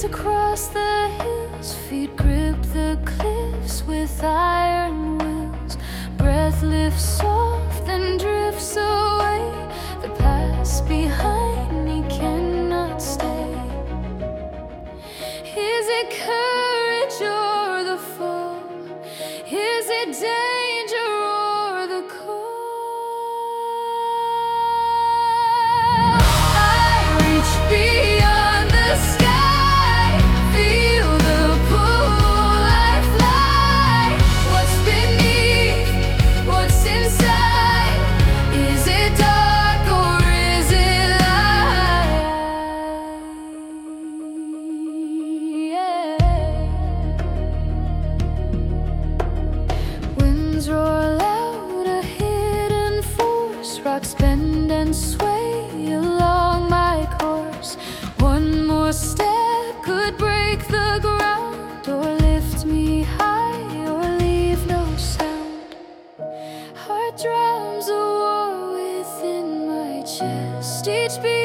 across the hills, feet grip the cliffs with iron wills. Breath lifts soft and drifts away. The past behind me cannot stay. Is it courage or the fall? Is it danger or the call? I reach beyond the sky, feel the pull, I fly. What's beneath, what's inside? Is it dark or is it light? Winds roar loud, a hidden force. Rocks bend and sway along my course. One more step could break the ground, or lift me high, or leave no sound. Heart drums a war within my chest. Each beat